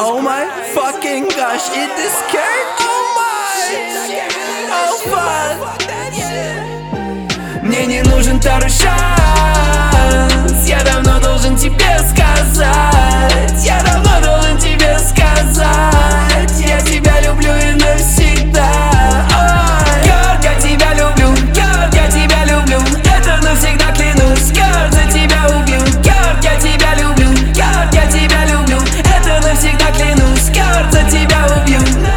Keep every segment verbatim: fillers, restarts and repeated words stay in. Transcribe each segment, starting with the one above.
Oh my fucking gosh, it is scared. Oh my, oh fuck. Мне не нужен второй шанс. Я давно должен тебе сказать. Я давно должен тебе сказать. Я тебя люблю и навсегда. Ой, Girl, я тебя люблю. Girl, я тебя люблю. Это навсегда клянусь. Girl, за тебя убью. Girl, я тебя люблю. Girl, я тебя люблю. Это навсегда клянусь. Girl, за тебя убью.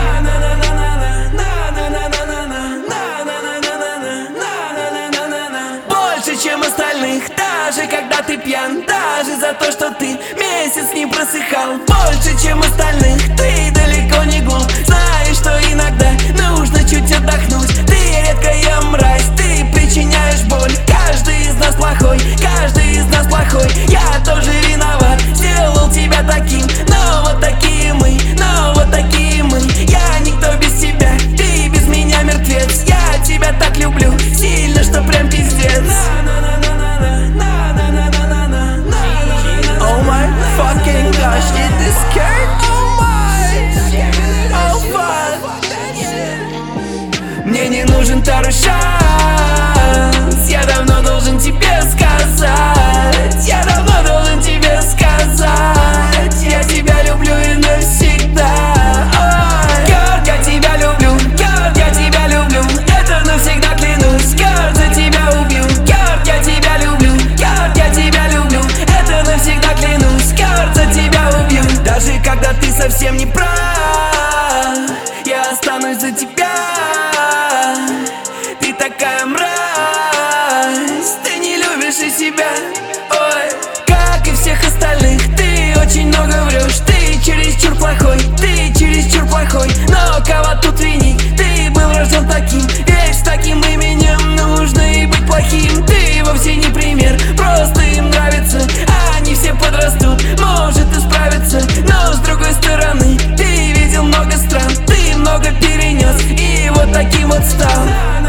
Больше, чем остальных, даже когда ты пьян. Даже за то, что ты месяц не просыхал. Больше, чем остальных, ты далеко не глуп. Знаешь, что иногда нужно чуть отдохнуть. Ты редкая мразь, ты причиняешь боль. Каждый из нас плохой, каждый из нас плохой. Я тоже виноват, сделал тебя таким. Но вот такие мы, но вот такие мы. Я никто без тебя, ты без меня мертвец. Я тебя так люблю, сильно, что прям пиздец. Oh my fucking gosh, it is scared. Oh my, oh fuck. Мне не нужен второй шанс. Я давно должен тебе сказать. Я давно должен тебе сказать. Я тебя люблю и навсегда. Ой, Girl, я тебя люблю. Girl, я тебя люблю. Это навсегда клянусь. Girl, за тебя убью. Girl, я тебя люблю. Girl, я тебя люблю. Это навсегда клянусь. Girl, за тебя убью. Даже когда ты совсем не прав, я останусь за тебя. Ты такая мразь, ты не любишь и себя. Ой, как и всех остальных, ты очень много врешь. Ты чересчур плохой, ты чересчур плохой. Но кого тут винить? Ты был рожден таким, ведь с таким именем нужно и быть плохим. Ты вовсе не пример, просто им нравится. Они все подрастут, может и справиться. Но с другой стороны, ты видел много стран, ты много перенес и вот таким вот стал.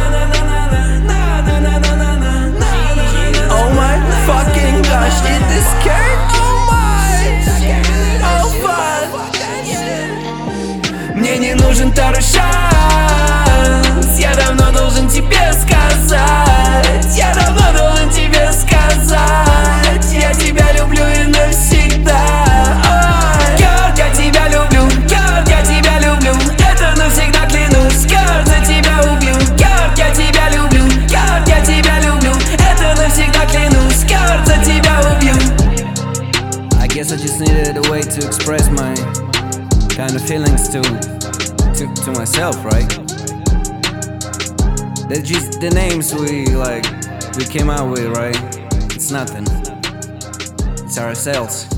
Oh my fucking gosh, it is scared. Oh my, oh fuck. Мне не нужен второй шанс. Я давно должен тебе сказать. Я давно должен тебе сказать. Я тебя люблю и навсегда. Ой, Girl, я тебя люблю. Girl, я тебя люблю. Это навсегда клянусь. Girl, за тебя убью. Girl, я тебя люблю. Girl, я тебя люблю. Это навсегда клянусь. Girl, за тебя убью. I guess I just needed a way to express my kind of feelings to to, to myself, right? That's just the names we like we came out with, right? It's nothing. It's ourselves.